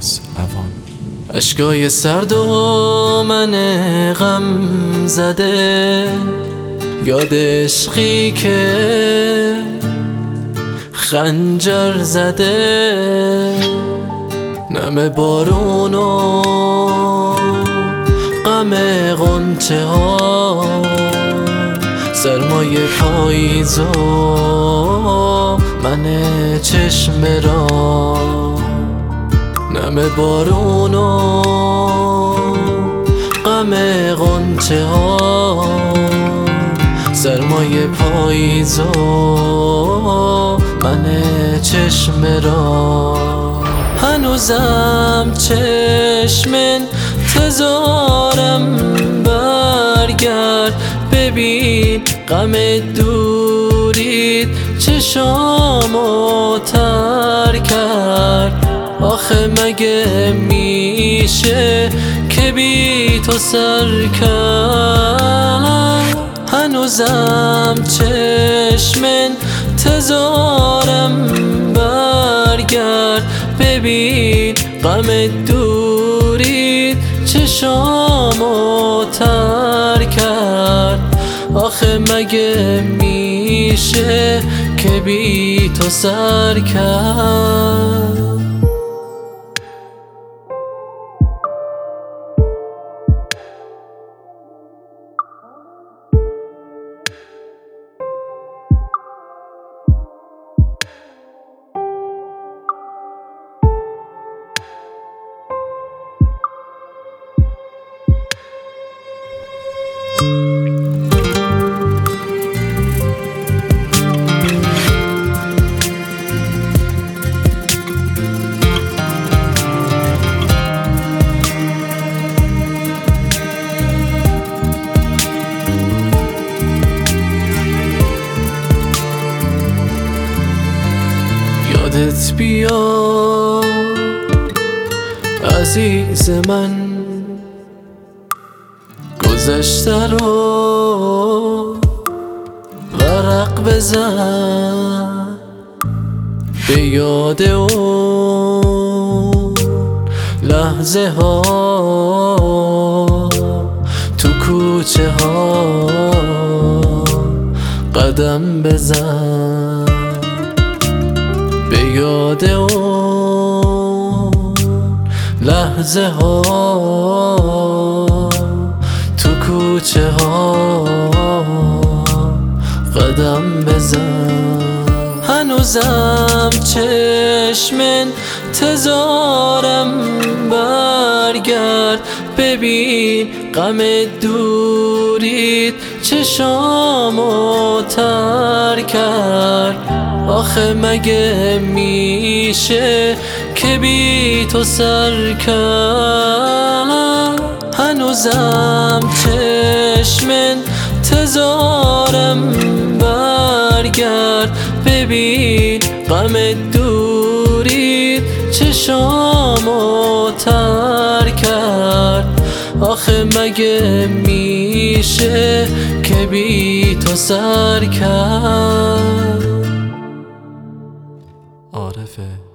اوان. اشکای سرد و من غم زده، یاد عشقی که خنجر زده، نم بارون و غم غنچه ها، سرمای پاییز و من چشم را، نم بارون و غم غنچه ها، سرمای پاییز و من چشم را. هنوزم چشم انتظارم، برگرد ببین غم دورید چشامو تر کرد. آخه مگه میشه که بی تو سر کرد؟ هنوزم چشم انتظارم، برگرد ببین غم دورید چشامو تر کرد. آخه مگه میشه که بی تو سر کرد؟ یادت بیا عزیز من، گذشته رو ورق بزن، به یاد اون لحظه ها تو کوچه ها قدم بزن، به یاد اون لحظه ها تو کوچه ها قدم بزن. هنوزم چشم انتظارم، برگرد ببین غم دورید چشامو تر کرد. آخه مگه میشه که بی تو سر کرد؟ هنوزم چشم انتظارم، برگرد ببین غم دورید چشامو تر کرد. آخه مگه میشه که بی تو سر کرد؟ عارف